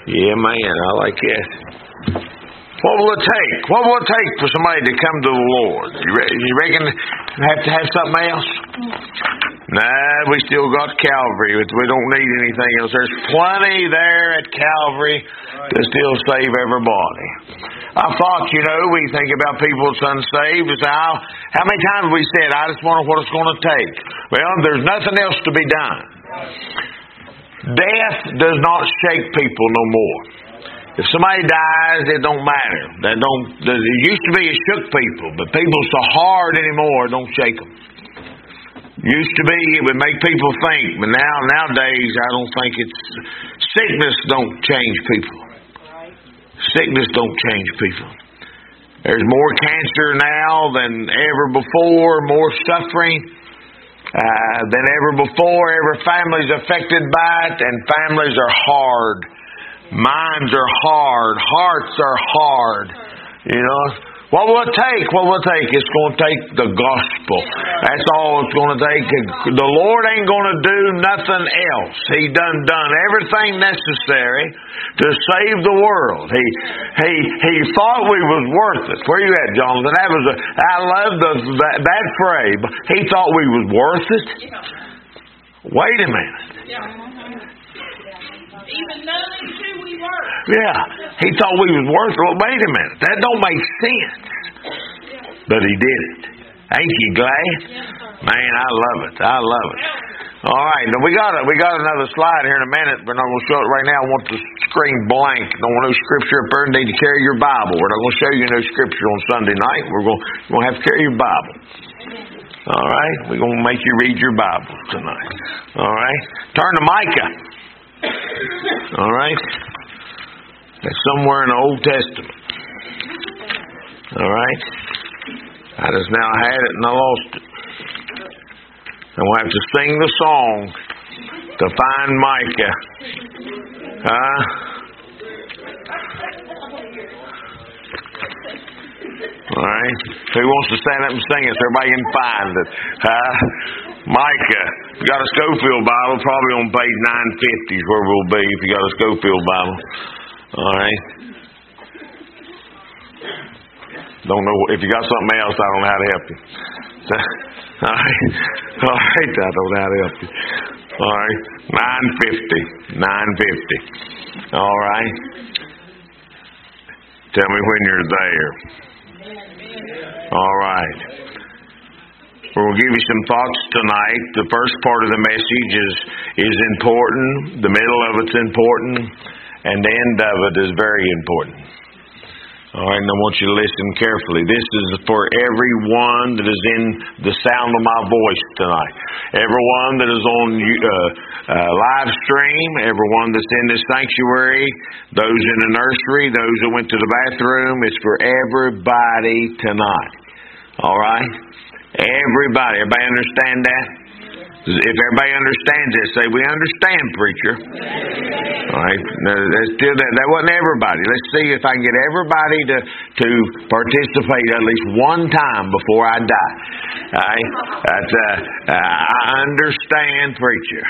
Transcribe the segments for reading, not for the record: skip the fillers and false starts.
Yeah, man, I like that. What will it take? What will it take for somebody to come to the Lord? You reckon you have to have something else? Nah, we still got Calvary. We don't need anything else. There's plenty there at Calvary to still save everybody. I thought, we think about people that's unsaved. It's how many times we said, I just wonder what it's going to take. Well, there's nothing else to be done. Death does not shake people no more. If somebody dies, it don't matter. It used to be it shook people, but people so hard anymore, it don't shake them. Used to be it would make people think, but nowadays I don't think it's. Sickness don't change people. Sickness don't change people. There's more cancer now than ever before, more suffering than ever before. Every family's affected by it, and families are hard. Minds are hard. Hearts are hard. What will it take? What will it take? It's going to take the gospel. That's all it's going to take. The Lord ain't going to do nothing else. He done everything necessary to save the world. He thought we was worth it. Where you at, Jonathan? I love that phrase. He thought we was worth it. Wait a minute. Even none of the two we were. Yeah, he thought we was worth it. Well, wait a minute, that don't make sense. But he did it. Ain't you glad? Man, I love it. I love it. All right, now we got another slide here in a minute, but I'm going to show it right now. I want the screen blank. Don't want no scripture up there. Need to carry your Bible. We're not going to show you no scripture on Sunday night. We're going to have to carry your Bible. All right, we're going to make you read your Bible tonight. All right, turn to Micah. All right. That's somewhere in the Old Testament. All right. I just now had it and I lost it. And we'll have to sing the song to find Micah. All right. Who wants to stand up and sing it so everybody can find it? Micah. If you got a Scofield Bible, probably on page 950 is where we'll be if you got a Scofield Bible. All right. Don't know if you got something else. I don't know how to help you. All right. All right. I don't know how to help you. All right. 950. All right. Tell me when you're there. All right. We're going to give you some thoughts tonight. The first part of the message is important. The middle of it's important. And the end of it is very important. All right, and I want you to listen carefully. This is for everyone that is in the sound of my voice tonight. Everyone that is on live stream, everyone that's in this sanctuary, those in the nursery, those that went to the bathroom. It's for everybody tonight. All right? Everybody. Everybody understand that? If everybody understands this, say, we understand, preacher. All right. That wasn't everybody. Let's see if I can get everybody to participate at least one time before I die. All right. I understand, preacher.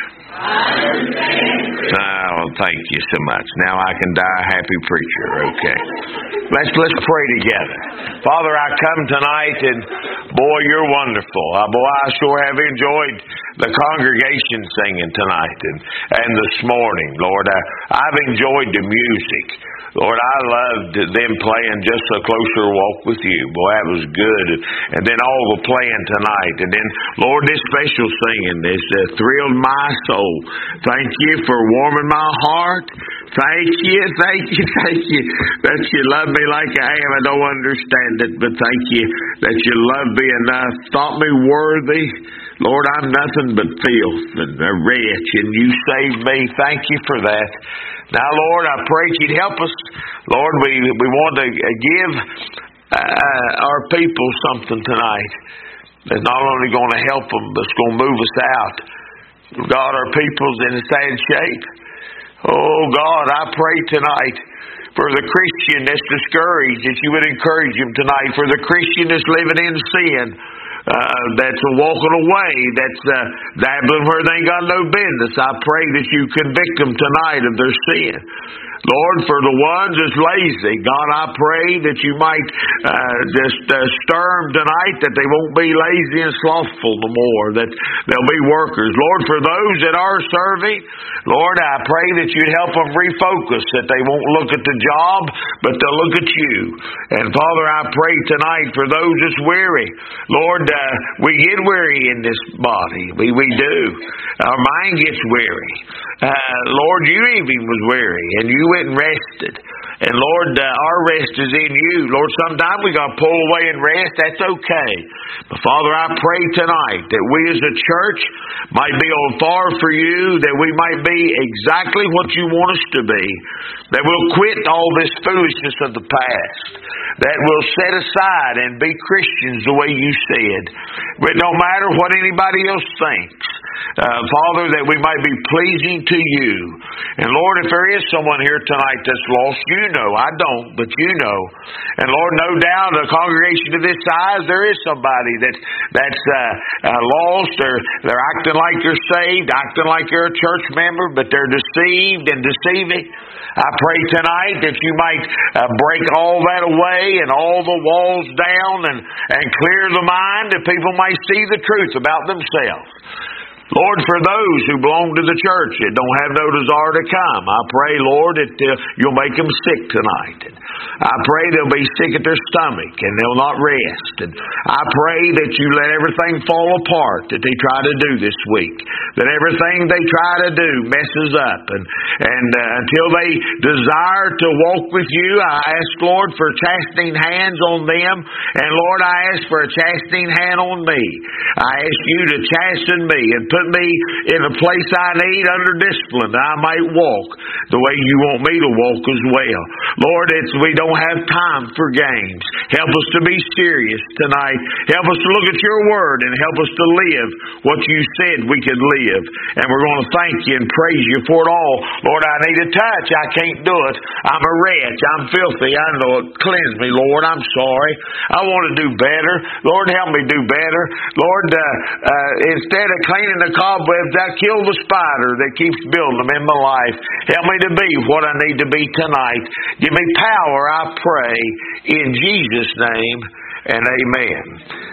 Oh, thank you so much. Now I can die a happy preacher. Okay. Let's pray together. Father, I come tonight and boy, you're wonderful. Boy, I sure have enjoyed the congregation singing tonight and this morning, Lord. I've enjoyed the music. Lord, I loved them playing Just a Closer Walk with You. Boy, that was good. And then all the playing tonight. And then, Lord, this special singing, this thrilled my soul. Thank you for warming my heart. Thank you that you love me like I am. I don't understand it, but thank you that you love me enough, thought me worthy. Lord, I'm nothing but filth and a wretch, and you saved me. Thank you for that. Now, Lord, I pray you'd help us. Lord, we want to give our people something tonight that's not only going to help them, but it's going to move us out. God, our people's in a sad shape. Oh, God, I pray tonight for the Christian that's discouraged, that you would encourage him tonight. For the Christian that's living in sin, that's walking away, that's dabbling where they ain't got no business. I pray that you convict them tonight of their sin. Lord, for the ones that's lazy, God, I pray that you might stir them tonight, that they won't be lazy and slothful no more, that they'll be workers. Lord, for those that are serving, Lord, I pray that you'd help them refocus, that they won't look at the job, but they'll look at you. And Father, I pray tonight for those that's weary. Lord, we get weary in this body. We do. Our mind gets weary. Lord, you even was weary, and you went and rested. And Lord, our rest is in you. Lord, sometimes we got to pull away and rest. That's okay. But Father, I pray tonight that we as a church might be on fire for you, that we might be exactly what you want us to be, that we'll quit all this foolishness of the past, that we'll set aside and be Christians the way you said. But no matter what anybody else thinks, Father, that we might be pleasing to you. And Lord, if there is someone here tonight that's lost, you know. I don't, but you know. And Lord, no doubt a congregation of this size, there is somebody that's lost, or they're acting like they're saved, acting like they're a church member, but they're deceived and deceiving. I pray tonight that you might break all that away and all the walls down and clear the mind, that people might see the truth about themselves. Lord, for those who belong to the church that don't have no desire to come, I pray, Lord, that you'll make them sick tonight. And I pray they'll be sick at their stomach and they'll not rest. And I pray that you let everything fall apart that they try to do this week, that everything they try to do messes up. And until they desire to walk with you, I ask, Lord, for chastening hands on them. And Lord, I ask for a chastening hand on me. I ask you to chasten me and put me in the place I need under discipline, that I might walk the way you want me to walk as well. Lord, we don't have time for games. Help us to be serious tonight. Help us to look at your word and help us to live what you said we could live. And we're going to thank you and praise you for it all. Lord, I need a touch. I can't do it. I'm a wretch. I'm filthy. I know it. Cleanse me, Lord. I'm sorry. I want to do better. Lord, help me do better. Lord, instead of cleaning the cobwebs, I kill the spider that keeps building them in my life. Help me to be what I need to be tonight. Give me power, I pray, in Jesus' name, and amen.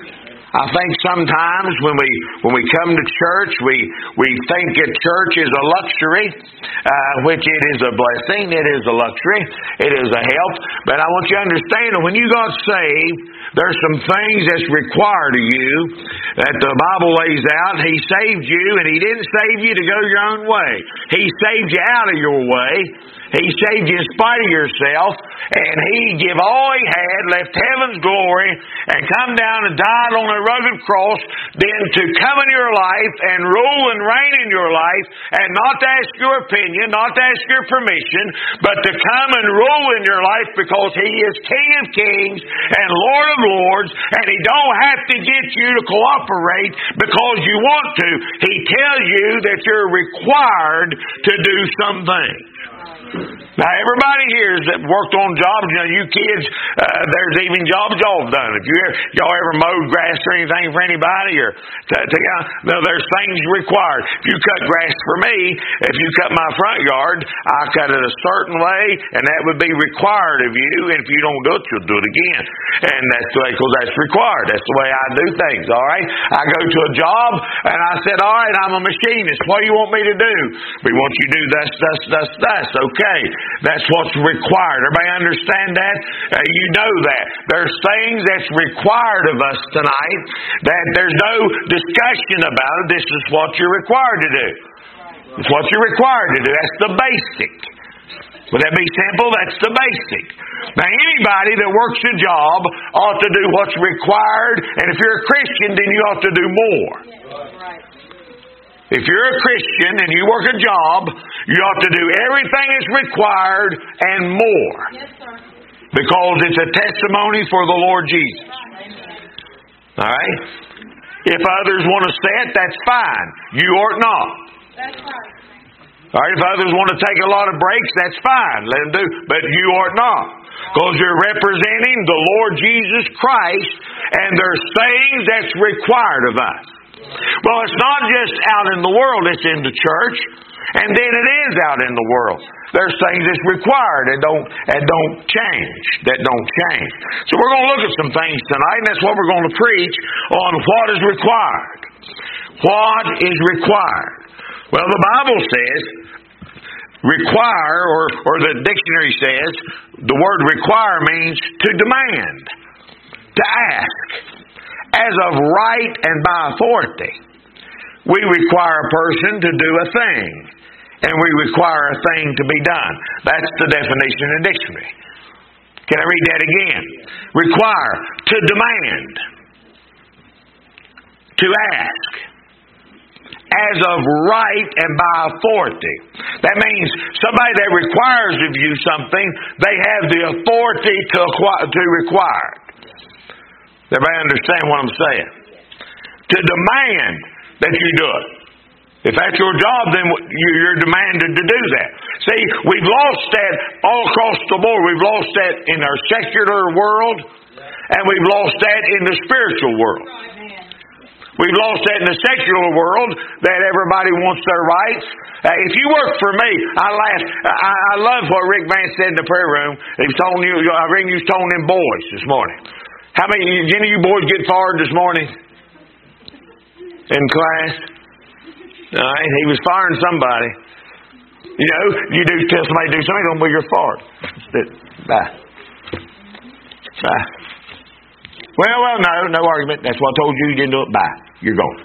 I think sometimes when we come to church, we think that church is a luxury, which it is a blessing, it is a luxury, it is a help. But I want you to understand that when you got saved, there's some things that's required of you that the Bible lays out. He saved you, and He didn't save you to go your own way. He saved you out of your way. He saved you in spite of yourself, and He gave all He had, left heaven's glory, and come down and died on a rugged cross, then to come in your life and rule and reign in your life, and not to ask your opinion, not to ask your permission, but to come and rule in your life, because He is King of Kings and Lord of Lords, and He don't have to get you to cooperate because you want to. He tells you that you're required to do something. Now, everybody here that's worked on jobs, you kids, there's even jobs y'all have done. If y'all ever mowed grass or anything for anybody, or there's things required. If you cut grass for me, if you cut my front yard, I cut it a certain way, and that would be required of you. And if you don't do it, you'll do it again. And that's the way, because that's required. That's the way I do things. All right. I go to a job, and I said, all right, I'm a machinist. What do you want me to do? We want you to do this. Okay. That's what's required. Everybody understand that? You know that. There's things that's required of us tonight that there's no discussion about it. This is what you're required to do. It's what you're required to do. That's the basic. Would that be simple? That's the basic. Now, anybody that works a job ought to do what's required, and if you're a Christian, then you ought to do more. If you're a Christian and you work a job, you ought to do everything that's required and more. Yes, sir. Because it's a testimony for the Lord Jesus. All right? If others want to sit, that's fine. You ought not. That's right. All right? If others want to take a lot of breaks, that's fine. Let them do. But you ought not. Because you're representing the Lord Jesus Christ, and there's things that's required of us. Well, it's not just out in the world, it's in the church, and then it is out in the world. there's things that's required that don't change. So we're going to look at some things tonight, and that's what we're going to preach on, what is required. What is required? Well, the Bible says require, or the dictionary says, the word require means to demand, to ask, as of right and by authority. We require a person to do a thing, and we require a thing to be done. That's the definition in the dictionary. Can I read that again? Require, to demand, to ask, as of right and by authority. That means somebody that requires of you something, they have the authority to require it. Everybody understand what I'm saying? To demand that you do it. If that's your job, then you're demanded to do that. See, we've lost that all across the board. We've lost that in our secular world, and we've lost that in the spiritual world. We've lost that in the secular world, that everybody wants their rights. If you work for me, I laugh. I love what Rick Vance said in the prayer room. He was telling you, I read you was telling them boys this morning. How many of you boys get fired this morning in class? All right, he was firing somebody. You know, you do tell somebody to do something, don't be your fired. Bye. Well, no argument. That's what I told you. You didn't do it. Bye. You're gone.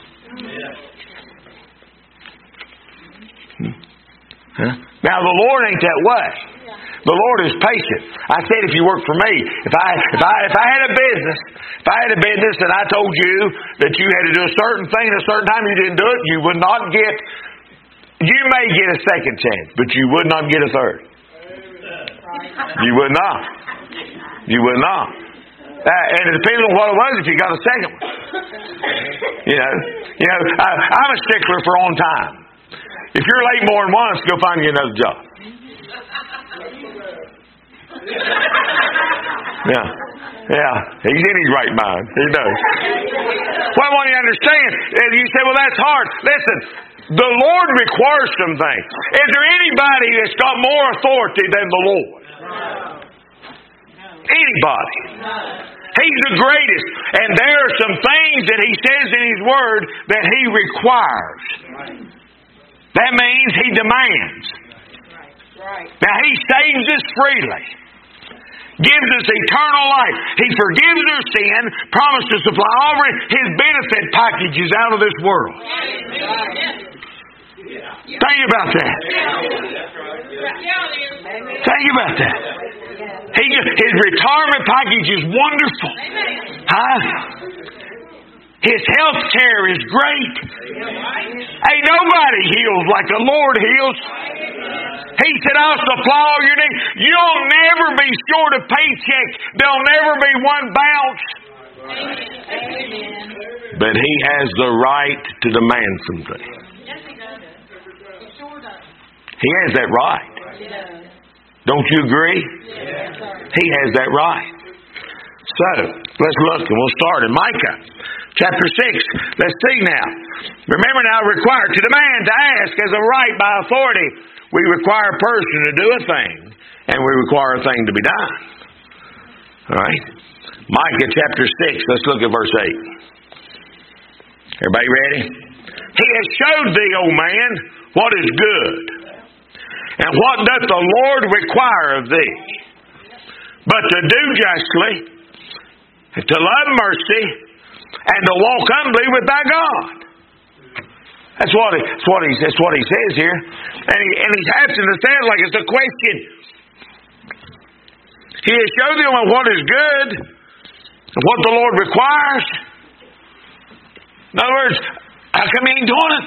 Huh? Now the Lord ain't that way. The Lord is patient. I said, if you work for me, if I had a business, and I told you that you had to do a certain thing at a certain time, you didn't do it, you would not get. You may get a second chance, but you would not get a third. You would not. You would not. And it depends on what it was if you got a second one. You know, I'm a stickler for on time. If you're late more than once, go find you another job. Yeah. He's in his right mind. He knows. Well, I want you to understand. You say, well, that's hard. Listen, the Lord requires some things. Is there anybody that's got more authority than the Lord? Anybody. He's the greatest. And there are some things that He says in His Word that He requires. That means He demands. Now, He saves us freely. Gives us eternal life. He forgives our sin. Promised to supply all His benefit packages out of this world. Think about that. Think about that. His retirement package is wonderful. Huh? His health care is great. Ain't nobody heals like the Lord heals. He said, I'll supply all your needs. You'll never be short of paycheck. There'll never be one bounce. But He has the right to demand something. He has that right. Don't you agree? He has that right. So, let's look and we'll start in Micah chapter 6. Let's see now. Remember now, required to demand, to ask as a right by authority. We require a person to do a thing, and we require a thing to be done. All right? Micah chapter 6. Let's look at verse 8. Everybody ready? He has showed thee, O man, what is good. And what doth the Lord require of thee? But to do justly, and to love mercy, and to walk humbly with thy God. That's what he says here. And he's asking to say it like it's a question. He has showed thee what is good, and what the Lord requires. In other words, how come He ain't doing it?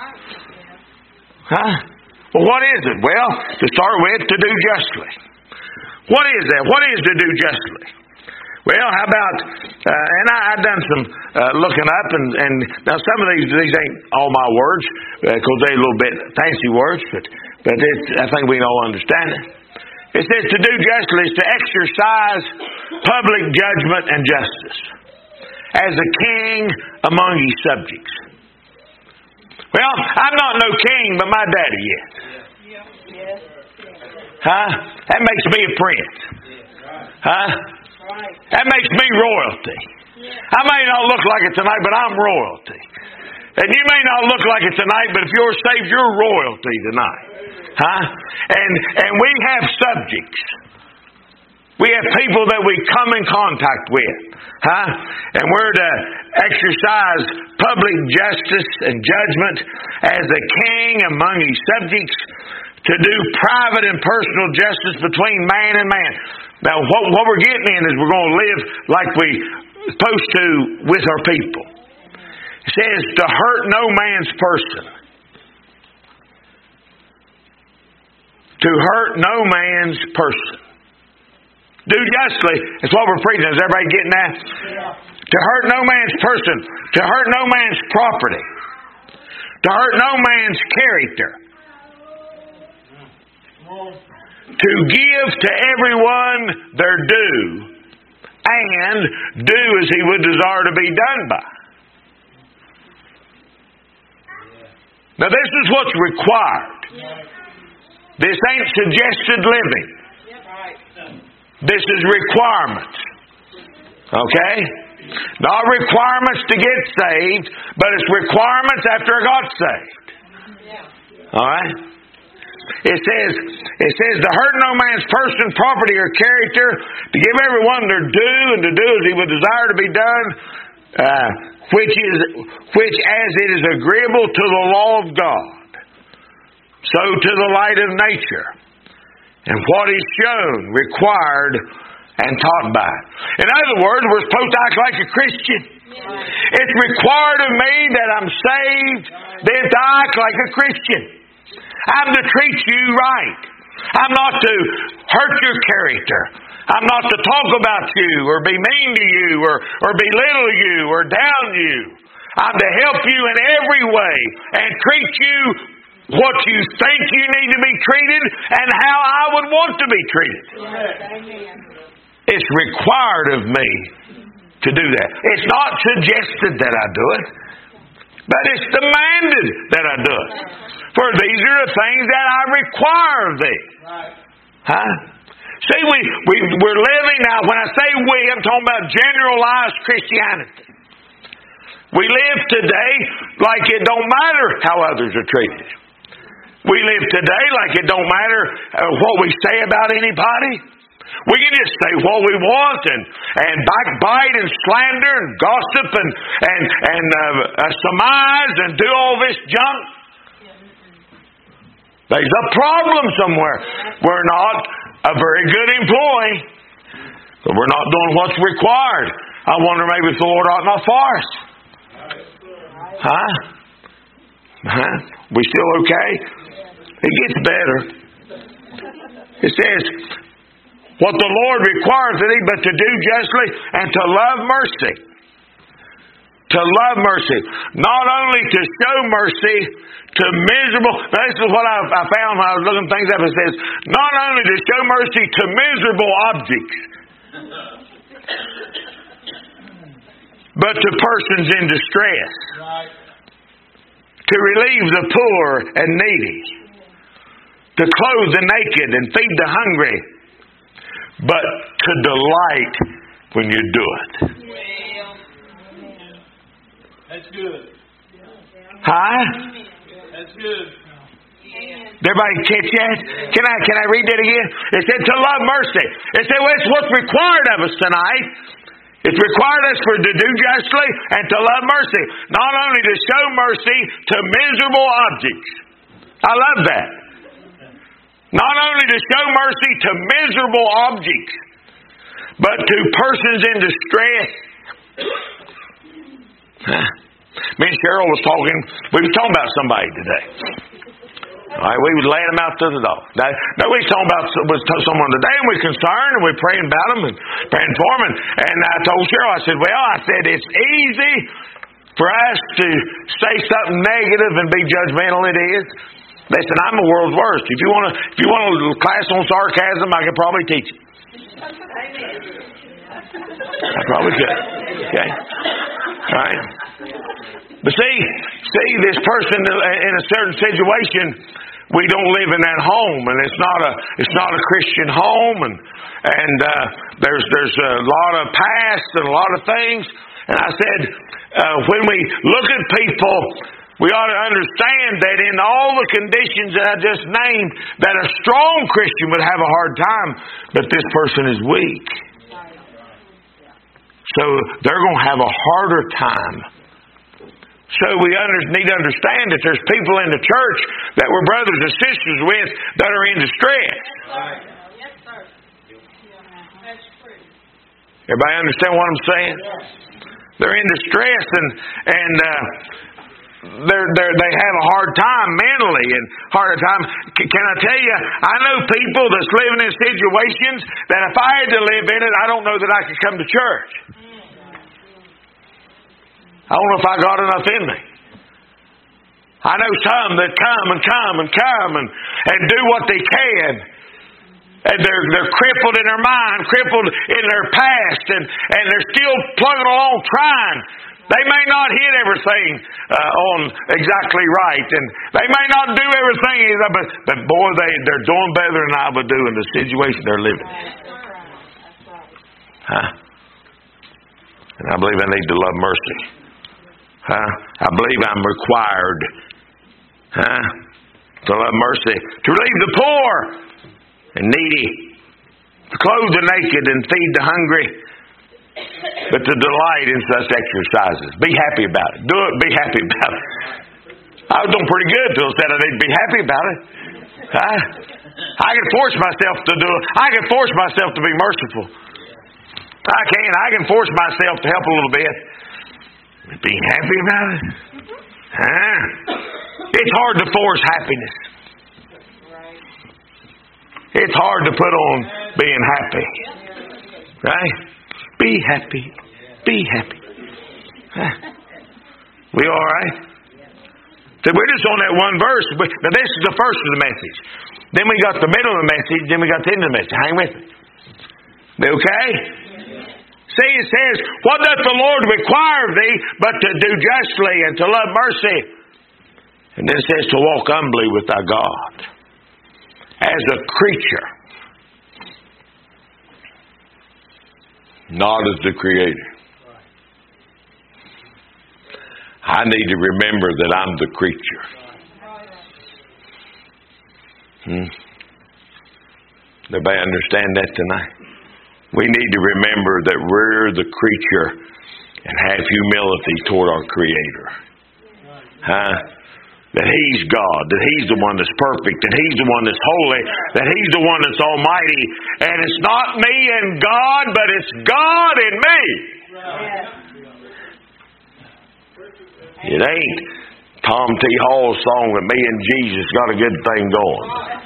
Huh? Well, what is it? Well, to start with, to do justly. What is that? What is to do justly? Well, how about, and I've done some looking up, and now some of these ain't all my words, because they're a little bit fancy words, but I think we can all understand it. It says to do justly is to exercise public judgment and justice as a king among his subjects. Well, I'm not no king, but my daddy is. Huh? That makes me a prince. Huh? That makes me royalty. I may not look like it tonight, but I'm royalty. And you may not look like it tonight, but if you're saved, you're royalty tonight. Huh? And we have subjects. We have people that we come in contact with. Huh? And we're to exercise public justice and judgment as a king among his subjects, to do private and personal justice between man and man. Now, what we're getting in is we're going to live like we're supposed to with our people. It says to hurt no man's person. To hurt no man's person. Do justly. That's what we're preaching. Is everybody getting that? To hurt no man's person. To hurt no man's property. To hurt no man's character. To give to everyone their due. And do as he would desire to be done by. Now this is what's required. This ain't suggested living. This is requirements. Okay? Not requirements to get saved, but it's requirements after I got saved. Alright? It says to hurt no man's person, property, or character, to give everyone their due, and to do as he would desire to be done, which as it is agreeable to the law of God, so to the light of nature, and what is shown, required, and taught by. In other words, we're supposed to act like a Christian. It's required of me that I'm saved, then to act like a Christian. I'm to treat you right. I'm not to hurt your character. I'm not to talk about you or be mean to you or belittle you or down you. I'm to help you in every way and treat you what you think you need to be treated and how I would want to be treated. It's required of me to do that. It's not suggested that I do it, but it's demanded that I do it. For these are the things that I require of thee. Huh? See, we're living now. When I say we, I'm talking about generalized Christianity. We live today like it don't matter how others are treated. We live today like it don't matter what we say about anybody. We can just say what we want and backbite and slander and gossip and surmise and do all this junk. There's a problem somewhere. We're not a very good employee. But we're not doing what's required. I wonder maybe if the Lord ought not for us. Huh? We still okay? It gets better. It says, what the Lord requires of thee, but to do justly and to love mercy. To love mercy. Not only to show mercy to miserable... Now this is what I found when I was looking things up. It says, not only to show mercy to miserable objects, but to persons in distress. To relieve the poor and needy. To clothe the naked and feed the hungry. But to delight when you do it. That's good. Huh? That's good. Everybody catch that? Can I read that again? It said to love mercy. It said, well, it's what's required of us tonight. It's required us to do justly and to love mercy. Not only to show mercy to miserable objects. I love that. Not only to show mercy to miserable objects, but to persons in distress. Me and Cheryl we were talking about somebody today. All right, we was laying them out to the dog. Now we was talking about someone today, and we're concerned, and we're praying about them and praying for them. And I told Cheryl, I said, it's easy for us to say something negative and be judgmental. It is. Listen, I'm the world's worst. If you want a class on sarcasm, I could probably teach it. I probably could. Okay? All right? But see, this person in a certain situation we don't live in that home, and it's not a Christian home, and there's a lot of past and a lot of things. And I said, when we look at people, we ought to understand that in all the conditions that I just named, that a strong Christian would have a hard time, but this person is weak. So they're going to have a harder time. So we need to understand that there's people in the church that we're brothers and sisters with that are in distress. Yes, sir. That's true. Everybody understand what I'm saying? They're in distress and they have a hard time mentally and harder time. Can I tell you, I know people that's living in situations that if I had to live in it, I don't know that I could come to church. I don't know if I got enough in me. I know some that come and do what they can. And they're crippled in their mind, crippled in their past, and they're still plugging along trying. They may not hit everything on exactly right, and they may not do everything, but boy, they're doing better than I would do in the situation they're living in. And I believe I need to love mercy. I believe I'm required to love mercy, to relieve the poor and needy, to clothe the naked and feed the hungry, but to delight in such exercises. Be happy about it. Do it. Be happy about it. I was doing pretty good till I said I need to be happy about it. I can force myself to do it. I can force myself to be merciful. I can force myself to help a little bit. Being happy about it? It's hard to force happiness. It's hard to put on being happy. Right? Be happy. Be happy. We all right? So we're just on that one verse. Now this is the first of the message. Then we got the middle of the message. Then we got the end of the message. Hang with me. Okay? See, it says, what doth the Lord require of thee but to do justly and to love mercy? And then it says to walk humbly with thy God. As a creature. Not as the Creator. I need to remember that I'm the creature. Everybody understand that tonight? We need to remember that we're the creature and have humility toward our Creator. That He's God, that He's the one that's perfect, that He's the one that's holy, that He's the one that's almighty. And it's not me and God, but it's God and me. It ain't Tom T. Hall's song that me and Jesus got a good thing going.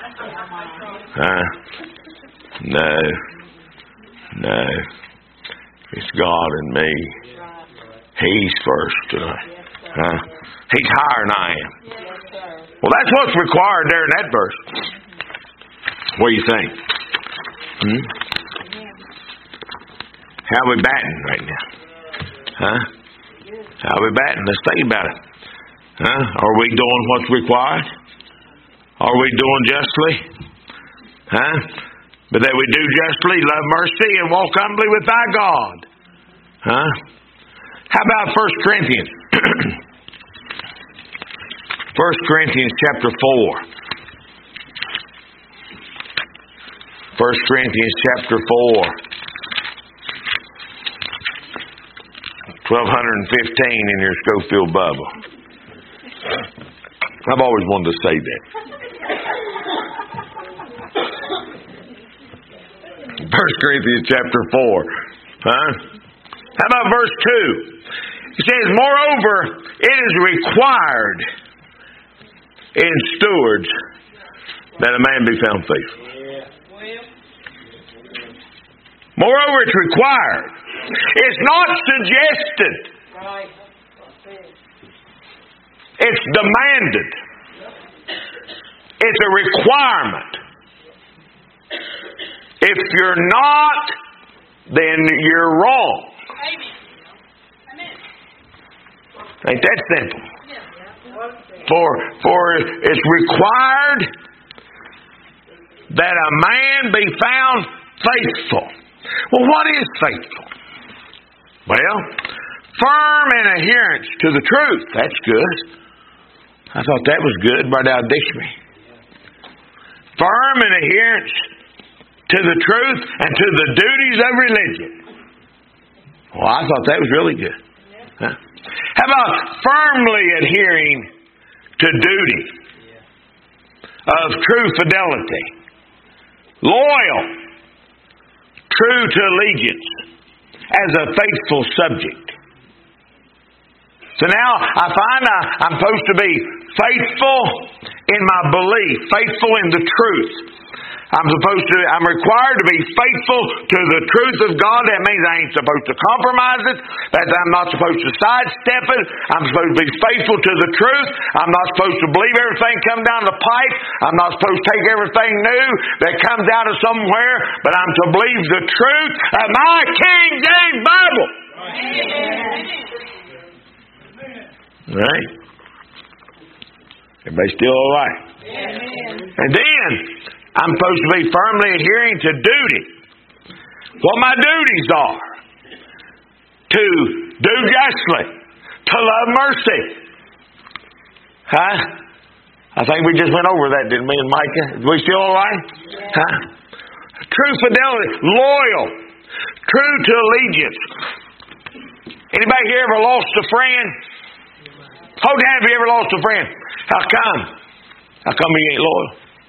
No. It's God and me. He's first tonight. He's higher than I am. Well, that's what's required there in that verse. What do you think? How are we batting right now? How are we batting? Let's think about it. Are we doing what's required? Are we doing justly? But that we do justly, love mercy, and walk humbly with thy God. How about 1 Corinthians? 1 Corinthians chapter 4. 1 Corinthians chapter 4. 1215 in your Schofield Bible. I've always wanted to say that. 1 Corinthians chapter 4. How about verse 2? It says, moreover, it is required in stewards that a man be found faithful. Moreover, it's required. It's not suggested. It's demanded. It's a requirement. If you're not, then you're wrong. Ain't that simple? For it's required that a man be found faithful. Well, what is faithful? Well, firm in adherence to the truth. That's good. I thought that was good right out of the dictionary. Firm in adherence to the truth and to the duties of religion. Well, I thought that was really good. Huh? How about firmly adhering to duty of true fidelity? Loyal, true to allegiance as a faithful subject. So now I find I'm supposed to be faithful in my belief, faithful in the truth. I'm required to be faithful to the truth of God. That means I ain't supposed to compromise it. That I'm not supposed to sidestep it. I'm supposed to be faithful to the truth. I'm not supposed to believe everything come down the pipe. I'm not supposed to take everything new that comes out of somewhere, but I'm to believe the truth of my King James Bible. Right? Everybody still all right? And then I'm supposed to be firmly adhering to duty. What my duties are. To do justly. To love mercy. Huh? I think we just went over that, didn't we, and Micah? Are we still all right? Huh? True fidelity. Loyal. True to allegiance. Anybody here ever lost a friend? Hold your hand if you ever lost a friend. How come? How come you ain't loyal?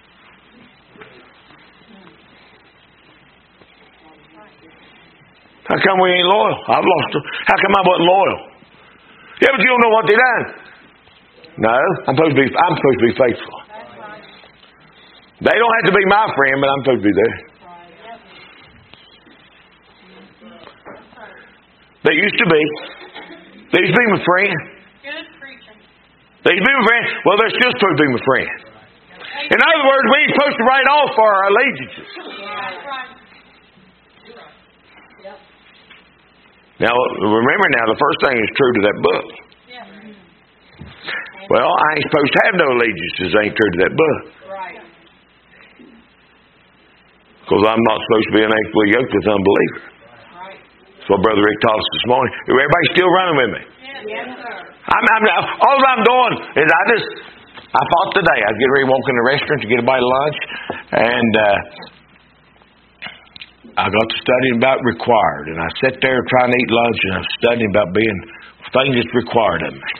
How come we ain't loyal? I've lost them. How come I wasn't loyal? Yeah, but you don't know what they done. No, I'm supposed to be faithful. They don't have to be my friend, but I'm supposed to be there. They used to be. They used to be my friend. They used to be my friend. Well, they're still supposed to be my friend. In other words, we ain't supposed to write off for our allegiances. Now, remember now, the first thing is true to that book. Well, I ain't supposed to have no allegiances that ain't true to that book. Because I'm not supposed to be unequally yoked with unbeliever. That's what Brother Rick taught us this morning. Everybody still running with me? Yes, sir. All I'm doing is I thought today I'd get ready to walk in the restaurant to get a bite of lunch, and I got to studying about required, and I sat there trying to eat lunch, and I was studying about being things that's required of me.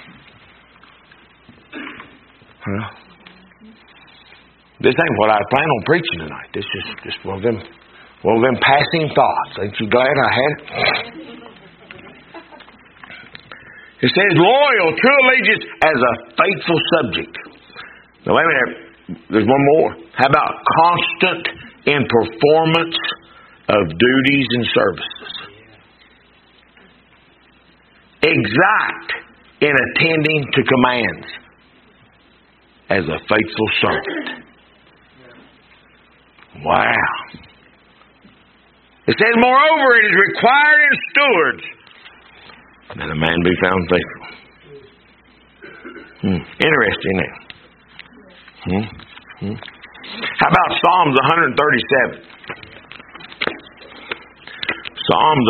Well, this ain't what I plan on preaching tonight. This is just one of them passing thoughts. Ain't you glad I had it? It says loyal, true allegiance as a faithful subject. Now wait a minute. There's one more. How about constant in performance of duties and services? Exact in attending to commands as a faithful servant. Wow. It says, moreover, it is required in stewards that a man be found faithful. Interesting, isn't it? How about Psalms 137? Psalms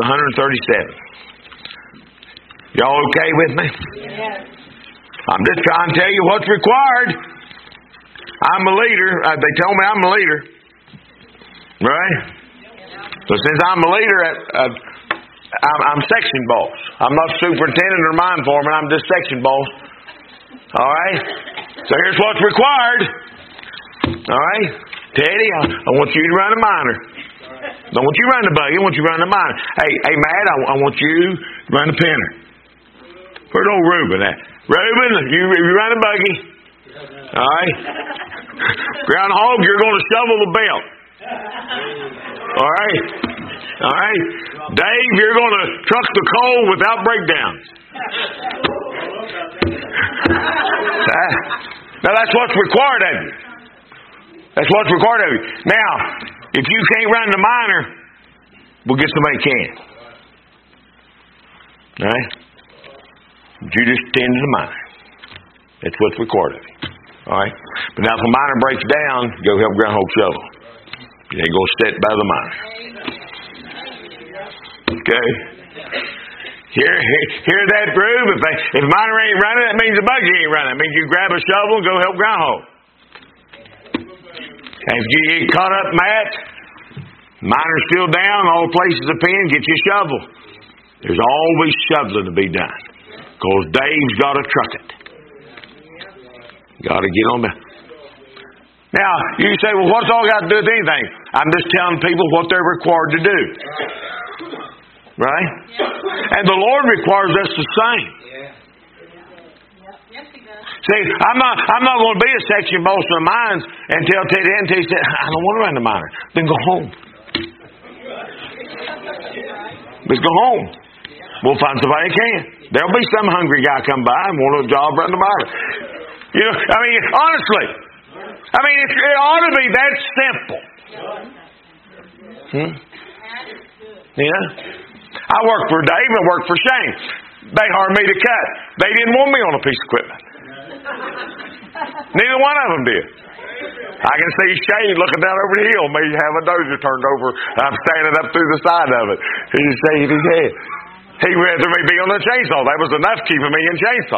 137. Y'all okay with me? Yes. I'm just trying to tell you what's required. I'm a leader. They told me I'm a leader. Right? So since I'm a leader, I'm section boss. I'm not superintendent or mine foreman. I'm just section boss. All right? So here's what's required. All right? Teddy, I want you to run a miner. I don't want you to run the buggy. I want you to run the miner. Hey, Matt, I want you to run the pinner. Where's old Reuben at? Reuben, you run the buggy. All right? Groundhog, you're going to shovel the belt. All right? All right? Dave, you're going to truck the coal without breakdowns. Now, that's what's required of you. That's what's required of you. Now, if you can't run the miner, we'll get somebody who can. All right? You just tend to the miner. That's what's required of you. All right? But now if a miner breaks down, go help groundhog shovel. You ain't going to sit by the miner. Okay? Hear that, Rube? If the miner ain't running, that means the buggy ain't running. That means you grab a shovel and go help groundhog. And if you get caught up, Matt, miner's still down, all places of pen, get your shovel. There's always shoveling to be done. Because Dave's got to truck it. Got to get on that. Now, you say, well, what's all got to do with anything? I'm just telling people what they're required to do. Right? And the Lord requires us the same. See, I'm not going to be a section boss of mine until Ted Henty said, I don't want to run the miner. Then go home. Let's go home. We'll find somebody who can. There'll be some hungry guy come by and want a job running the miner. You know, I mean, honestly, it ought to be that simple. Yeah. I worked for Dave and worked for Shane. They hired me to cut. They didn't want me on a piece of equipment. Neither one of them did. I can see Shane looking down over the hill, me have a dozer turned over. I'm standing up through the side of it. He's shaking his head. He'd rather me be on the chainsaw. That was enough keeping me in chainsaw.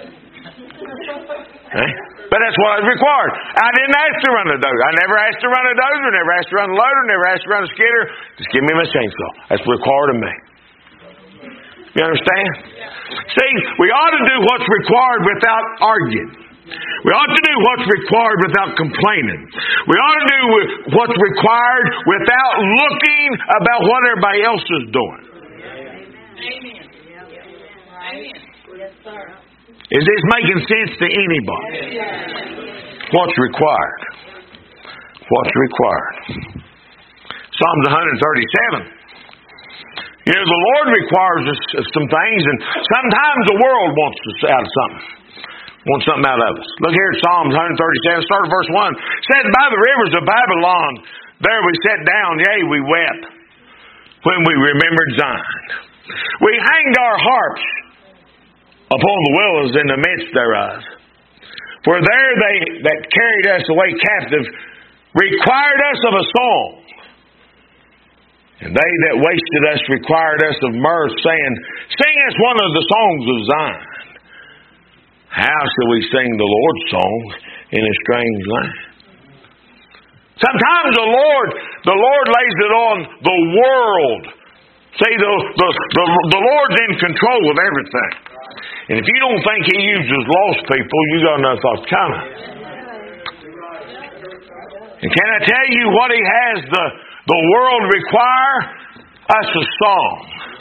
Okay? But that's what was required. I didn't ask to run a dozer. I never asked to run a dozer, never asked to run a loader, never asked to run a skidder. Just give me my chainsaw. That's required of me. You understand? See, we ought to do what's required without arguing. We ought to do what's required without complaining. We ought to do what's required without looking about what everybody else is doing. Amen. Amen. Yes, sir. Is this making sense to anybody? What's required? What's required? Psalms 137. You know, the Lord requires us some things, and sometimes the world wants us out of something. Wants something out of us. Look here at Psalms 137, start at verse 1. It said, by the rivers of Babylon, there we sat down, yea, we wept, when we remembered Zion. We hanged our harps upon the willows in the midst thereof. For there they that carried us away captive required us of a song. And they that wasted us required us of mirth, saying, sing us one of the songs of Zion. How shall we sing the Lord's songs in a strange land? Sometimes the Lord lays it on the world. See, the Lord's in control of everything. And if you don't think He uses lost people, you got enough off China. And can I tell you what He has the world require? Us a song.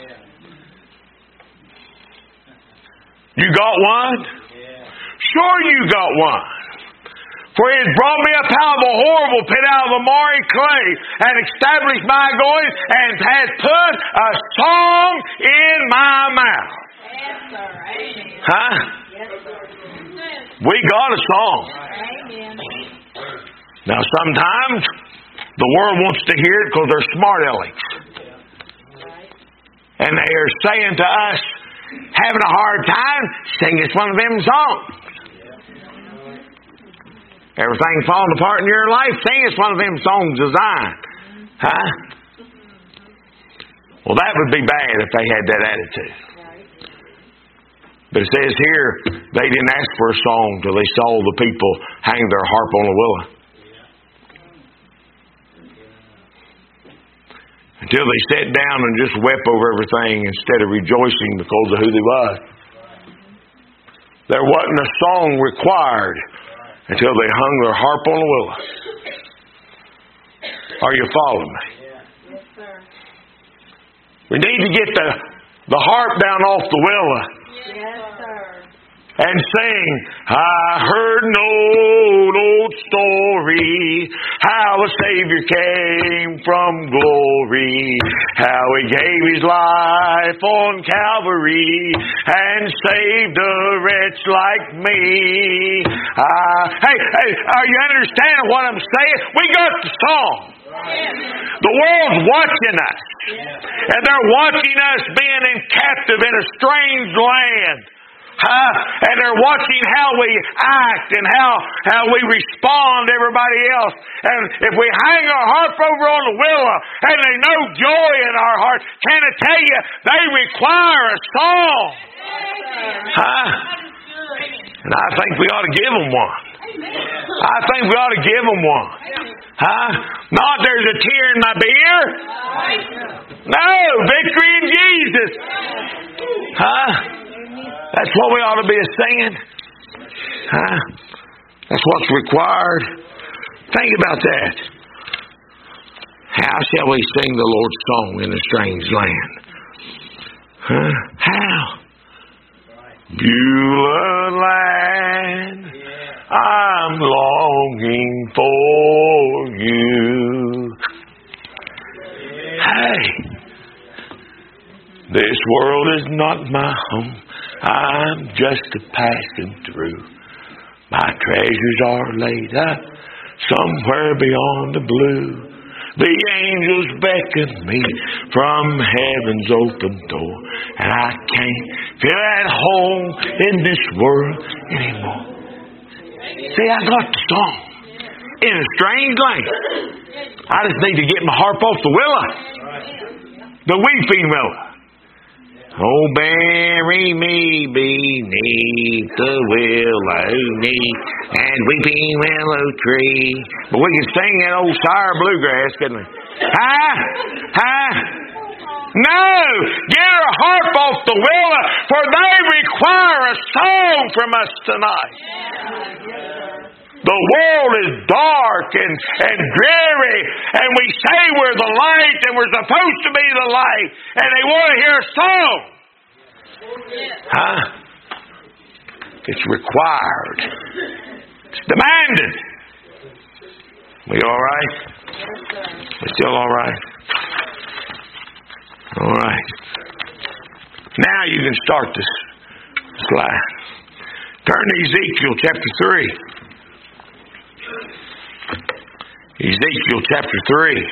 You got one? Sure you got one. For He has brought me up out of the horrible pit, out of the miry clay, and established my goings, and has put a song in my mouth. Yes, sir. Amen. Huh? Yes, sir. We got a song. Amen. Now sometimes the world wants to hear it because they're smart alecks. And they are saying to us, having a hard time, sing us one of them songs. Everything falling apart in your life, sing us one of them songs of Zion. Huh? Well, that would be bad if they had that attitude. But it says here, they didn't ask for a song till they saw the people hang their harp on a willow. Until they sat down and just wept over everything instead of rejoicing because of who they was. There wasn't a song required until they hung their harp on a willow. Are you following me? Yes, sir. We need to get the harp down off the willow. Yes, sir. And sing, I heard an old story, how a Savior came from glory, how He gave His life on Calvary and saved a wretch like me. Hey, are you understanding what I'm saying? We got the song. The world's watching us. And they're watching us being captive in a strange land. And they're watching how we act and how we respond to everybody else. And if we hang our harp over on the willow and there's no joy in our heart, can I tell you, they require a song. And I think we ought to give them one. I think we ought to give them one. Not there's a tear in my beer. No, victory in Jesus. That's what we ought to be singing. That's what's required. Think about that. How shall we sing the Lord's song in a strange land? How? Beulah land, I'm longing for you. Hey, this world is not my home. I'm just a passing through. My treasures are laid up somewhere beyond the blue. The angels beckon me from heaven's open door, and I can't feel at home in this world anymore. See, I got the song. In a strange land. I just need to get my harp off the willow. The weeping willow. Oh, bury me beneath the willow knee and weeping willow tree. But we can sing that old Sire bluegrass, couldn't we? No! Get our harp off the willow, for they require a song from us tonight. The world is dark and dreary, and we say we're the light, and we're supposed to be the light, and they want to hear a song. It's required. It's demanded. We all right? We still all right? All right. Now you can start this slide. Turn to Ezekiel chapter 3. Ezekiel chapter 3.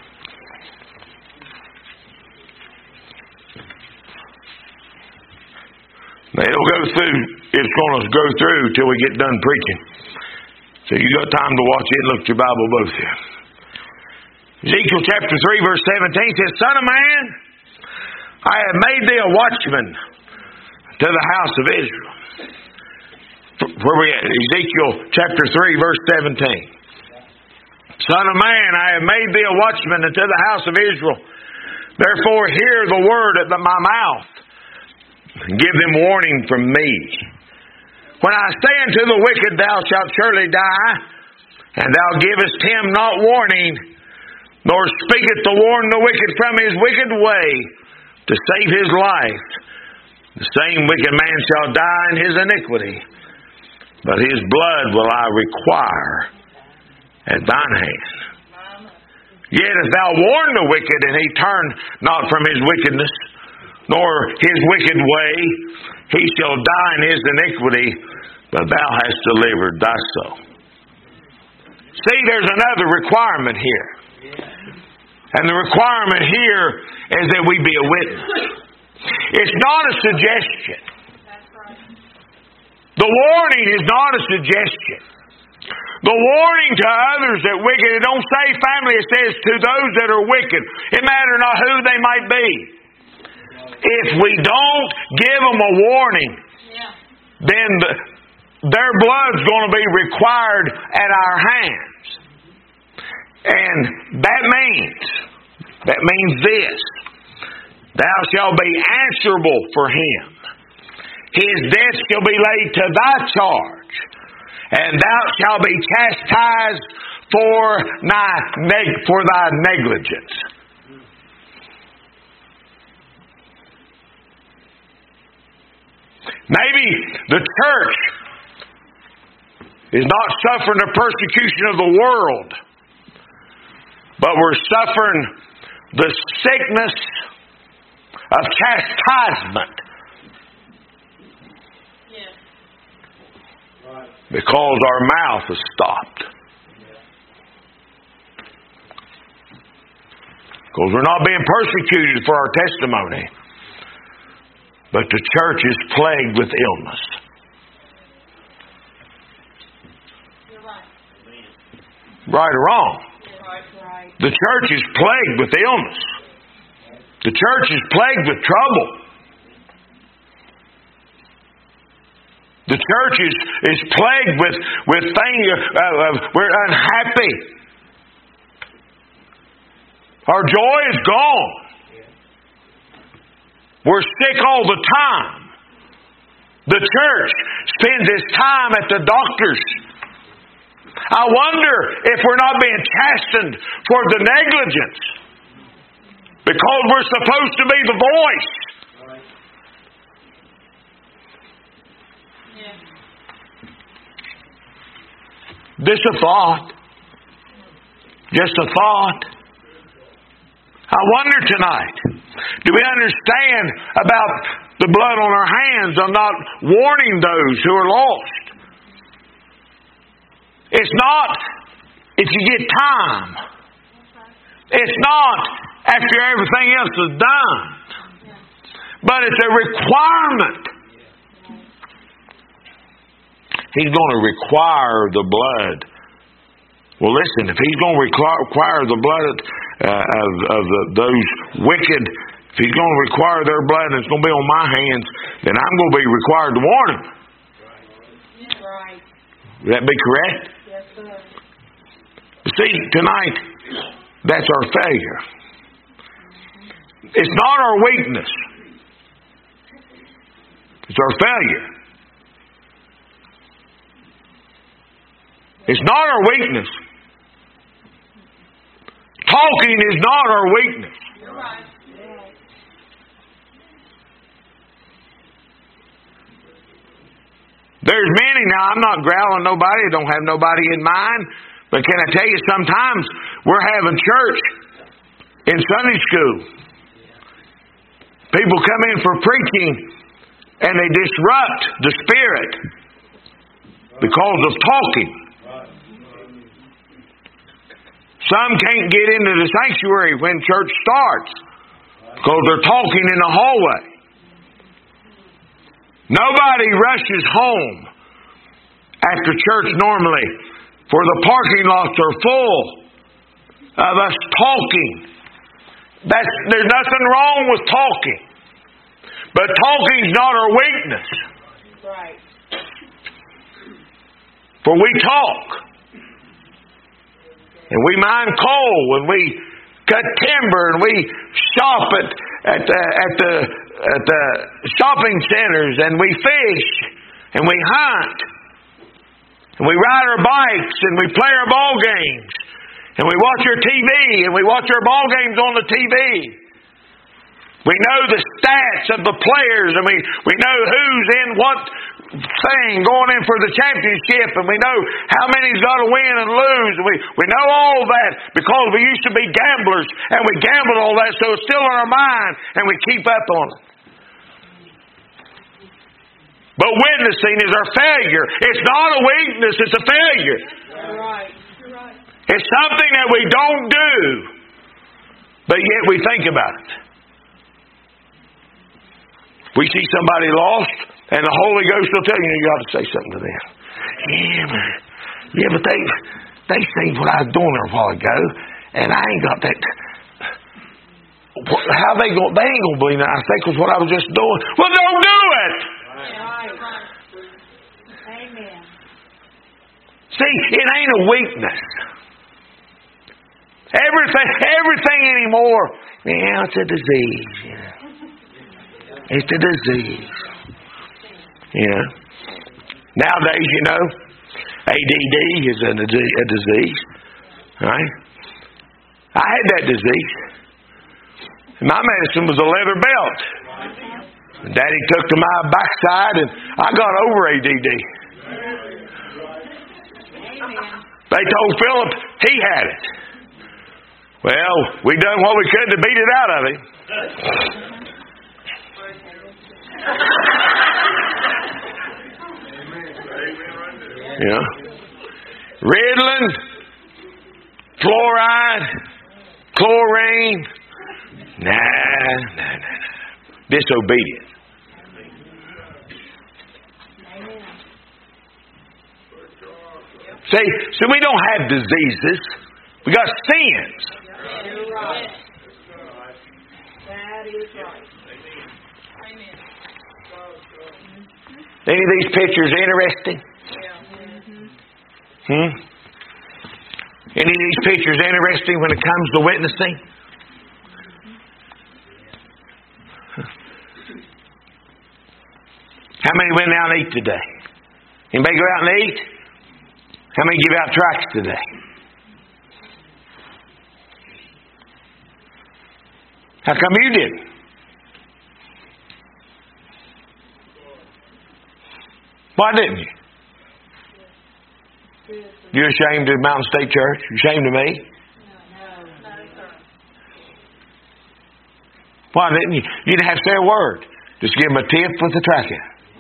Now it'll go through, it's going to go through till we get done preaching. So you got time to watch it and look at your Bible both here. Ezekiel chapter 3 verse 17 says, Son of man, I have made thee a watchman to the house of Israel. Where we at? Ezekiel chapter 3 verse 17. Son of man, I have made thee a watchman unto the house of Israel. Therefore hear the word at my mouth, and give them warning from me. When I say unto the wicked, thou shalt surely die, and thou givest him not warning, nor speaketh to warn the wicked from his wicked way, to save his life, the same wicked man shall die in his iniquity, but his blood will I require at thine hand. Yet if thou warn the wicked, and he turn not from his wickedness, nor his wicked way, he shall die in his iniquity, but thou hast delivered thy soul. See, there's another requirement here. And the requirement here is that we be a witness. It's not a suggestion. The warning is not a suggestion. The warning to others that wicked, it don't say family, it says to those that are wicked. It matters not who they might be. If we don't give them a warning, then their blood's going to be required at our hands. And that means this: thou shalt be answerable for him. His death shall be laid to thy charge, and thou shalt be chastised for thy negligence. Maybe the church is not suffering the persecution of the world, but we're suffering the sickness of chastisement. Because our mouth is stopped. Because we're not being persecuted for our testimony. But the church is plagued with illness. You're right. Right or wrong? Right. The church is plagued with illness. The church is plagued with trouble. The church is plagued with things. We're unhappy. Our joy is gone. We're sick all the time. The church spends its time at the doctor's. I wonder if we're not being chastened for the negligence. Because we're supposed to be the voice. This a thought. Just a thought. I wonder tonight, do we understand about the blood on our hands of not warning those who are lost? It's not if you get time. It's not after everything else is done. But it's a requirement. He's going to require the blood. Well, listen, if He's going to require the blood of those wicked, if He's going to require their blood and it's going to be on my hands, then I'm going to be required to warn them. Right. Would that be correct? Yes, sir. See, tonight, that's our failure. It's not our weakness. It's our failure. It's not our weakness. Talking is not our weakness. You're right. There's many, now I'm not growling nobody, I don't have nobody in mind, but can I tell you, sometimes we're having church in Sunday school. People come in for preaching and they disrupt the Spirit because of talking. Some can't get into the sanctuary when church starts because they're talking in the hallway. Nobody rushes home after church normally, for the parking lots are full of us talking. There's nothing wrong with talking, but talking's not our weakness. Right. For we talk. And we mine coal, and we cut timber, and we shop at the shopping centers, and we fish, and we hunt, and we ride our bikes, and we play our ball games, and we watch our TV, and we watch our ball games on the TV. We know the stats of the players, and we know who's in what thing going in for the championship, and we know how many's got to win and lose, and we know all that because we used to be gamblers, and we gambled all that, so it's still in our mind, and we keep up on it. But witnessing is our failure. It's not a weakness, it's a failure. You're right. You're right. It's something that we don't do, but yet we think about it. We see somebody lost, and the Holy Ghost will tell you, you ought to say something to them. Yeah, but they seen what I was doing there a while ago, and I ain't got that. How they ain't gonna believe that I think was what I was just doing. Well, don't do it. Right. Amen. See, it ain't a weakness. Everything anymore. Yeah, it's a disease. Yeah. It's a disease. Yeah. Nowadays, ADD is a disease. Right? I had that disease. My medicine was a leather belt. Daddy took to my backside, and I got over ADD. They told Philip he had it. Well, we done what we could to beat it out of him. Ritalin, fluoride, chlorine. Nah. Disobedience. See, so we don't have diseases. We got sins. You're right. That is right. Any of these pictures interesting? Any of these pictures interesting when it comes to witnessing? How many went out and eat today? Anybody go out and eat? How many give out tracts today? How come you didn't? Why didn't you? You're ashamed of Mountain State Church? You're ashamed of me? Why didn't you? You didn't have to say a word. Just give them a tip with the tracker.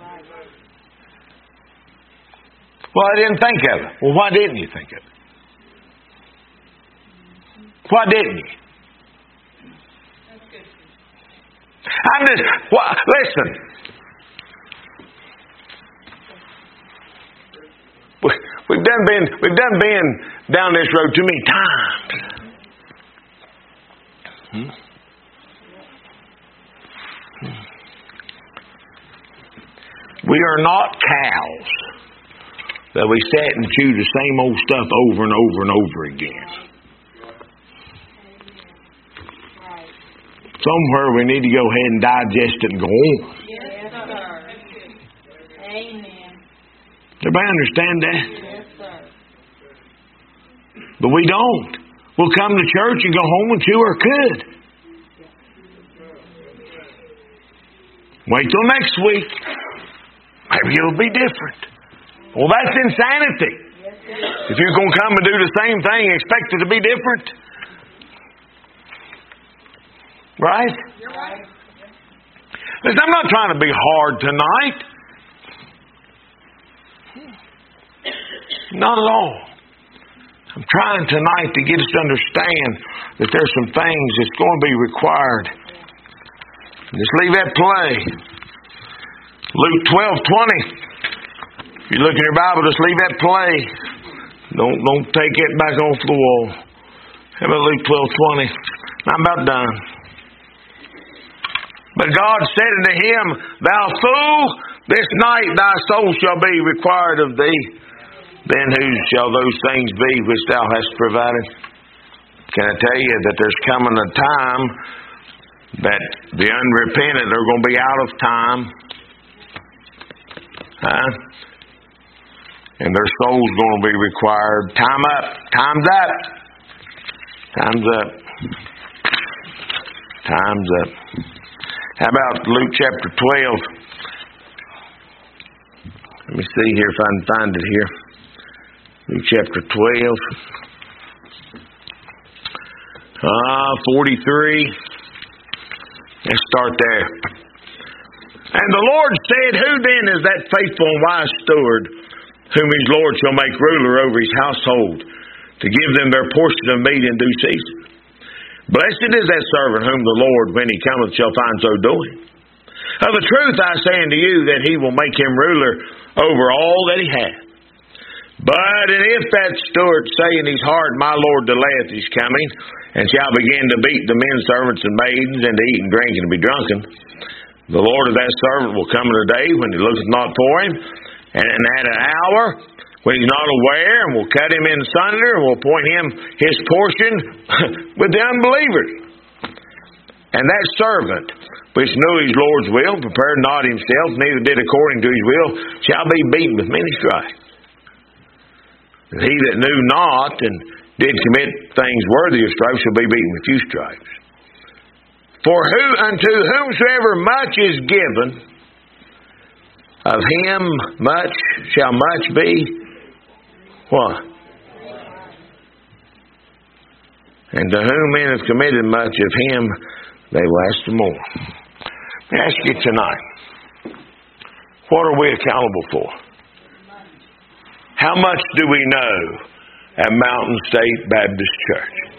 Well, I didn't think of it. Well, why didn't you think of it? Why didn't you? Listen. We've done been down this road too many times. We are not cows that we sit and chew the same old stuff over and over and over again. Somewhere we need to go ahead and digest it and go on. Yes, sir. Amen. Everybody understand that? Yes, sir. But we don't. We'll come to church and go home and chew our cud. Wait till next week. Maybe it'll be different. Well, that's insanity. If you're going to come and do the same thing, expect it to be different. Right? You're right. Listen, I'm not trying to be hard tonight. Not at all. I'm trying tonight to get us to understand that there's some things that's going to be required. Just leave that play. Luke 12:20. If you look in your Bible, just leave that play. Don't take it back off the wall. How about Luke 12:20? I'm about done. But God said unto him, Thou fool, this night thy soul shall be required of thee. Then whose shall those things be which thou hast provided? Can I tell you that there's coming a time that the unrepentant are going to be out of time? And their soul's going to be required. Time up. Time's up. Time's up. Time's up. How about Luke chapter 12? Let me see here if I can find it here. Luke chapter 12. 43. Let's start there. And the Lord said, Who then is that faithful and wise steward, whom his Lord shall make ruler over his household, to give them their portion of meat in due season? Blessed is that servant whom the Lord, when he cometh, shall find so doing. Of a truth I say unto you, that he will make him ruler over all that he hath. But if that steward say in his heart, My Lord delayeth his coming, and shall begin to beat the men servants and maidens, and to eat and drink and to be drunken, the Lord of that servant will come in a day when he looketh not for him, and at an hour when he's not aware, and will cut him in sunder, and will appoint him his portion with the unbelievers. And that servant, which knew his Lord's will, prepared not himself, neither did according to his will, shall be beaten with many stripes. And he that knew not, and did commit things worthy of stripes, shall be beaten with few stripes. For unto whomsoever much is given, of him much shall much be what? And to whom men have committed much, of him they will ask the more. Let me ask you tonight, what are we accountable for? How much do we know at Mountain State Baptist Church?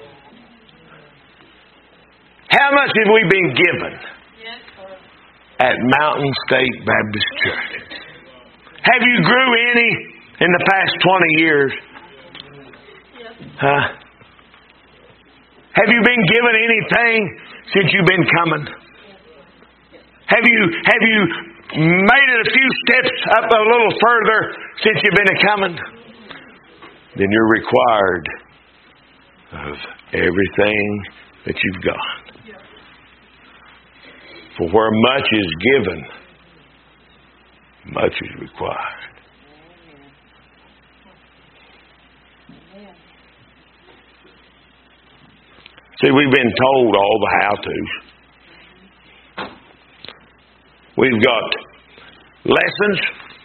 How much have we been given at Mountain State Baptist Church? Have you grew any in the past 20 years? Huh? Have you been given anything since you've been coming? Have you made it a few steps up a little further since you've been coming? Then you're required of everything that you've got. For where much is given, much is required. See, we've been told all the how-tos. We've got lessons.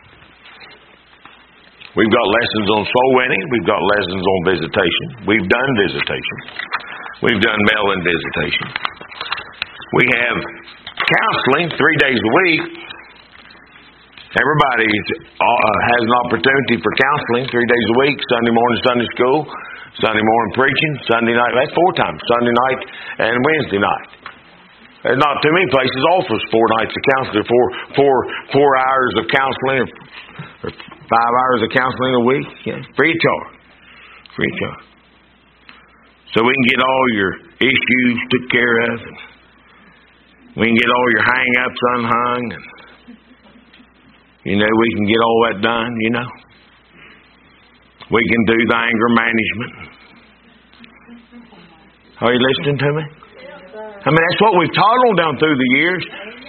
We've got lessons on soul winning. We've got lessons on visitation. We've done visitation. We've done mail-in visitation. We have counseling 3 days a week. Everybody has an opportunity for counseling 3 days a week. Sunday morning Sunday school, Sunday morning preaching, Sunday night. That's 4 times. Sunday night and Wednesday night. There's not too many places offers 4 nights of counseling, four hours of counseling, or 5 hours of counseling a week. Yeah, free of charge. Free of charge. So we can get all your issues took care of, and we can get all your hang-ups unhung, and we can get all that done, We can do the anger management. Are you listening to me? I mean, that's what we've taught on down through the years.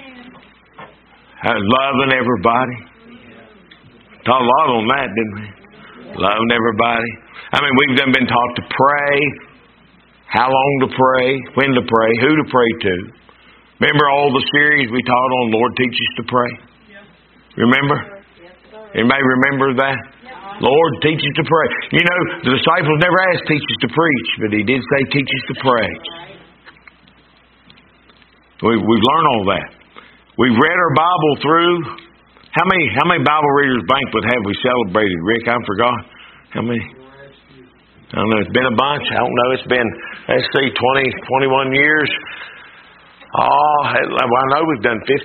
Loving everybody. Taught a lot on that, didn't we? Loving everybody. I mean, we've been taught to pray. How long to pray. When to pray. Who to pray to. Remember all the series we taught on Lord Teach Us to Pray? Remember? Anybody remember that? Lord, teach us to pray. The disciples never asked teach us to preach, but He did say teach us to pray. We've learned all that. We've read our Bible through. How many Bible readers banquet have we celebrated, Rick? I forgot. How many? I don't know. It's been a bunch. I don't know. It's been, 21 years. I know we've done 15.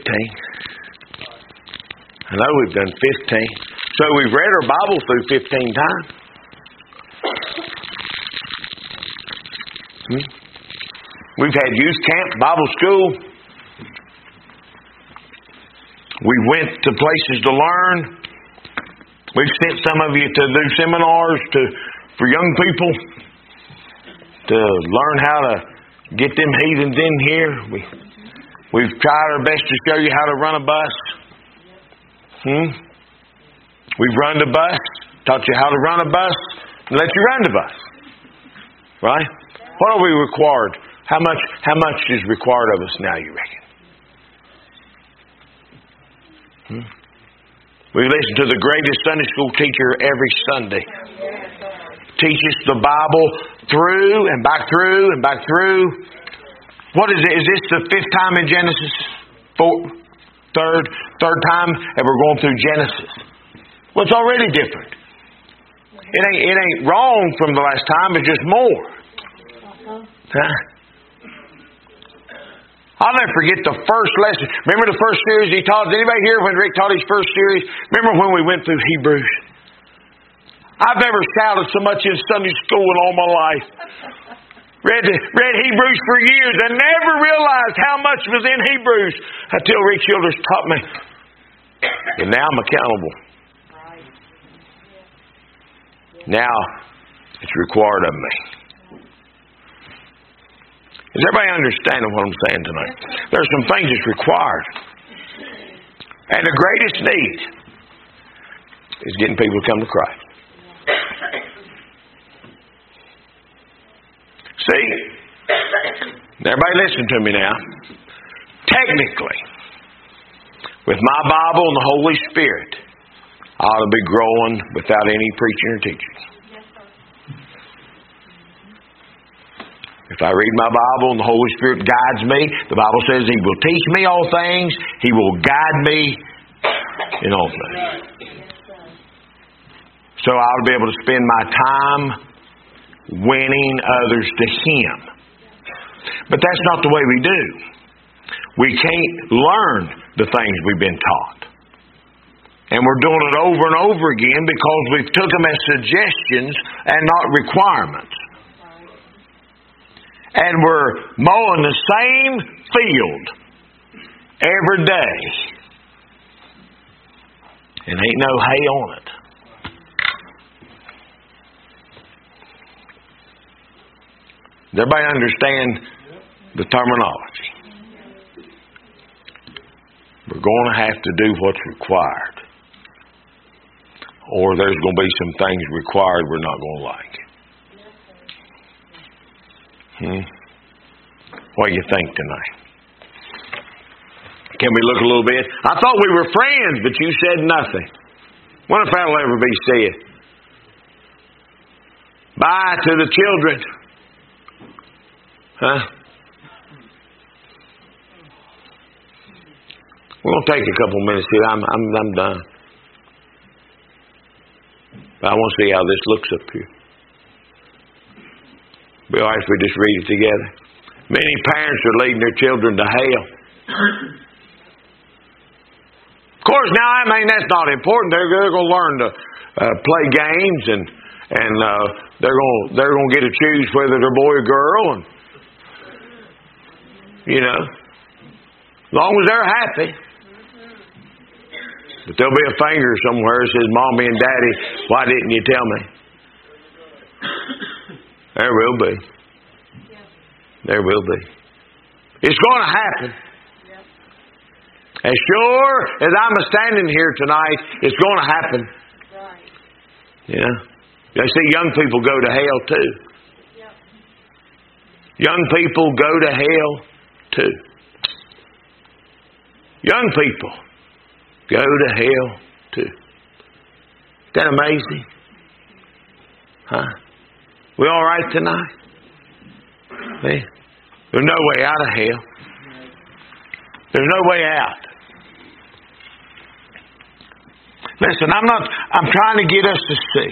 I know we've done 15. So we've read our Bible through 15 times. We've had youth camp, Bible school. We went to places to learn. We've sent some of you to do seminars for young people to learn how to get them heathens in here. We've tried our best to show you how to run a bus. We've run the bus, taught you how to run a bus, and let you run the bus. Right? What are we required? How much is required of us now, you reckon? We listen to the greatest Sunday school teacher every Sunday. Teach us the Bible through and back through and back through. What is it? Is this the 5th time in Genesis? Third time that we're going through Genesis. Well, it's already different. It ain't wrong from the last time. It's just more. Huh? I'll never forget the first lesson. Remember the first series he taught? Did anybody hear when Rick taught his first series? Remember when we went through Hebrews? I've never shouted so much in Sunday school in all my life. Read Hebrews for years and never realized how much was in Hebrews until Rick Childers taught me. And now I'm accountable. Now it's required of me. Is everybody understanding what I'm saying tonight? There's some things that's required. And the greatest need is getting people to come to Christ. See? Everybody listen to me now. Technically, with my Bible and the Holy Spirit, I ought to be growing without any preaching or teaching. If I read my Bible and the Holy Spirit guides me, the Bible says He will teach me all things. He will guide me in all things. So I ought to be able to spend my time winning others to Him. But that's not the way we do. We can't learn the things we've been taught. And we're doing it over and over again because we've took them as suggestions and not requirements. and we're mowing the same field every day, and ain't no hay on it. Does everybody understand the terminology? We're going to have to do what's required, or there's going to be some things required we're not going to like. What do you think tonight? Can we look a little bit? I thought we were friends, but you said nothing. Wonder if that'll ever be said. Bye to the children. Huh? We're going to take a couple minutes here. I'm done. But I want to see how this looks up here. Be all right if we just read it together. Many parents are leading their children to hell. Of course, now I mean that's not important. They're going to learn to play games, and they're going to get to choose whether they're boy or girl, and as long as they're happy. But there'll be a finger somewhere that says, "Mommy and Daddy, why didn't you tell me?" There will be. There will be. It's going to happen. As sure as I'm standing here tonight, it's going to happen. Yeah. You see, young people go to hell too. Young people go to hell too. Young people go to hell too. Isn't that amazing? Huh? We all right tonight? Man, there's no way out of hell. There's no way out. Listen, I'm trying to get us to see.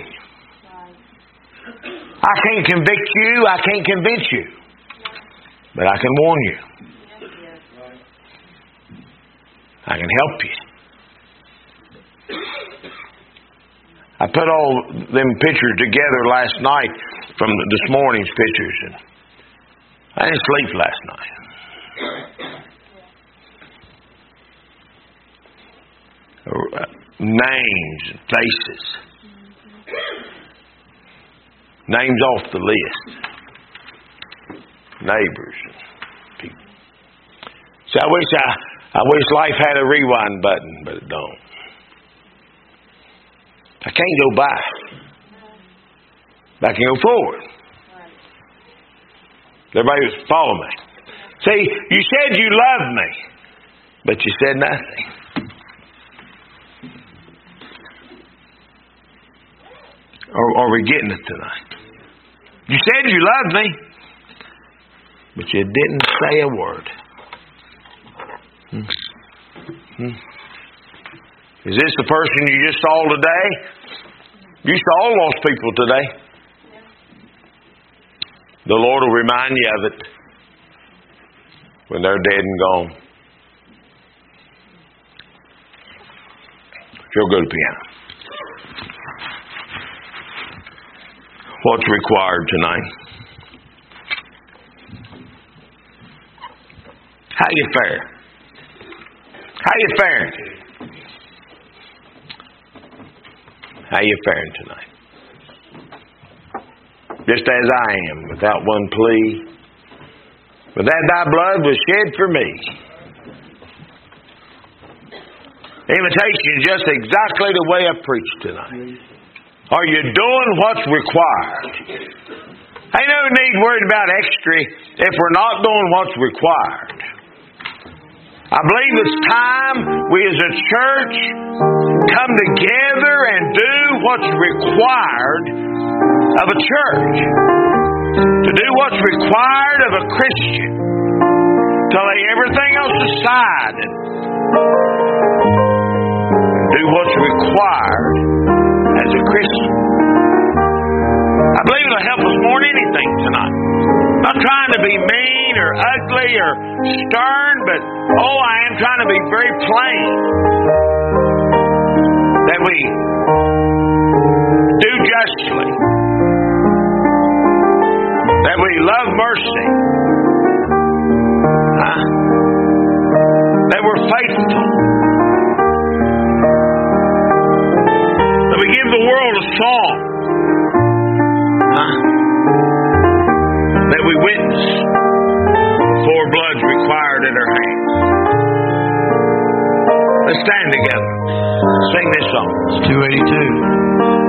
I can't convict you, I can't convince you. But I can warn you. I can help you. I put all them pictures together last night from this morning's pictures, and I didn't sleep last night. Names and faces. Names off the list. Neighbors and people. See, I wish life had a rewind button, but it don't. I can't go back. But I can go forward. Everybody follow me. See, you said you loved me, but you said nothing. Are we getting it tonight? You said you loved me, but you didn't say a word. Is this the person you just saw today? You saw lost people today. The Lord will remind you of it when they're dead and gone. You'll go to piano. What's required tonight? How you fare? How you faring? How you faring tonight? Just as I am, without one plea. But that thy blood was shed for me. Invitation is just exactly the way I preached tonight. Are you doing what's required? Ain't no need worried about extra if we're not doing what's required. I believe it's time we as a church come together and do what's required of a church. To do what's required of a Christian. To lay everything else aside and do what's required as a Christian. I believe it'll help us more than anything tonight. Not trying to be mean or ugly or stern, but I am trying to be very plain. That we do justly. That we love mercy. That we're faithful. That we give the world a song. That we witness for blood's required at our hands. Let's stand together. Sing this song. It's 282.